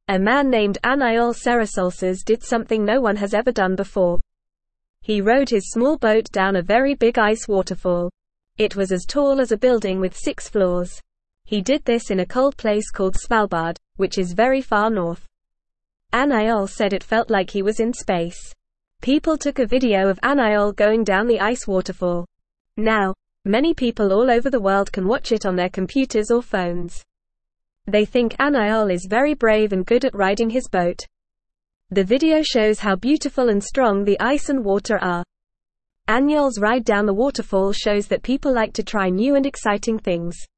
A man named Aniol Serasolsas did something no one has ever done before. He rowed his small boat down a very big ice waterfall. It was as tall as a building with 6 floors. He did this in a cold place called Svalbard, which is very far north. Aniol said it felt like he was in space. People took a video of Aniol going down the ice waterfall. Now, many people all over the world can watch it on their computers or phones. They think Aniol is very brave and good at riding his boat. The video shows how beautiful and strong the ice and water are. Aniol's ride down the waterfall shows that people like to try new and exciting things.